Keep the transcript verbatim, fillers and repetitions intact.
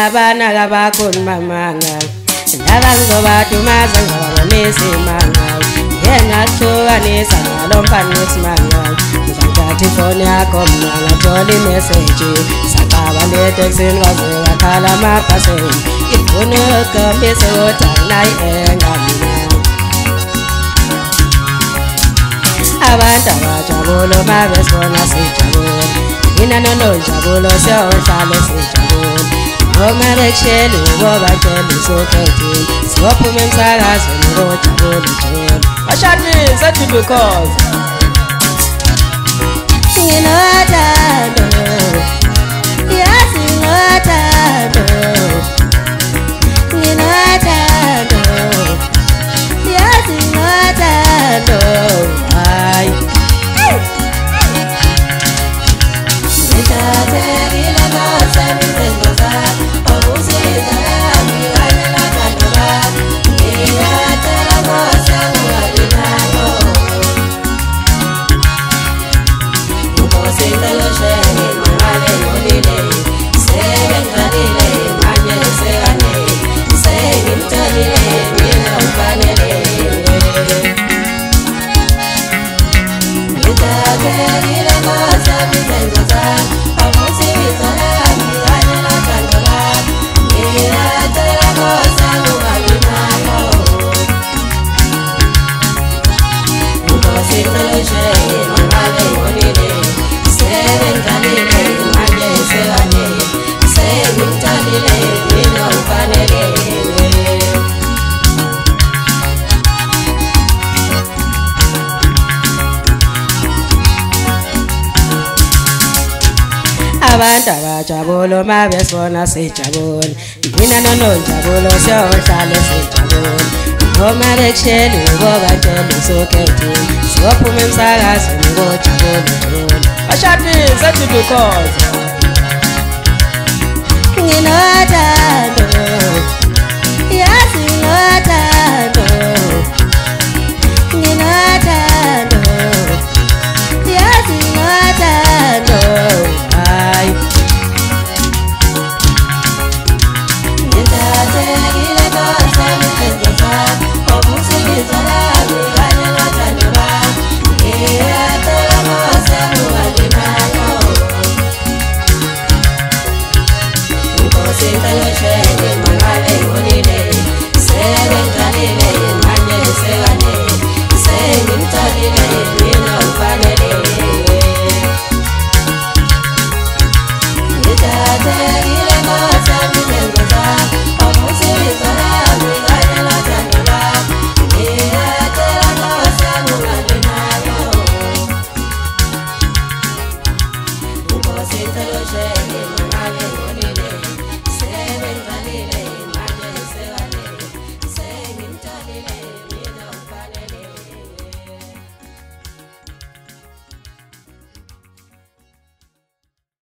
abana kabakhulu mamanga ndaba ngizobadumaza ngizobabonisa imanga ngengakuthukanisa nalo mfana wesimanga ngizathatha ifoni yakho mna ngathola imeseji saqaba leteksini kwaze wakhala amabhaseni ifuna ukukhombisa ukuthi anginayo engamina abantu abajabule uma besibona sijabule mina nononjabulo siyohlala sijabule noma bekushela ubobatshela usukhethile siyophuma emsakazweni ngojabule njalo Ashani sathi because nginothando yazi nginothando nginothando yazi nginothando hayi ngithathekile ngosebenzo zakho awusiza nami kanye nabantu bakho ngiyathela ngosango walinayo ngosengelo shenge mangale nolile sebengalile manje sekane sengimtholile mina ufanele ngithathekile ngosebenzo zakho awusiza nami kanye nabantu bakho ngiyathela ngosango walinayo ngosengelo shenge mangale nolile sebengalile manje sekane sengimtholile mina ufanele abantu abajabule uma besibona sijabule mina nononjabulo siyohlala sijabule noma bekushela ubobatshela usukhethile siyophuma emsakazweni ngojabule njalo Ashani sathi because nginothando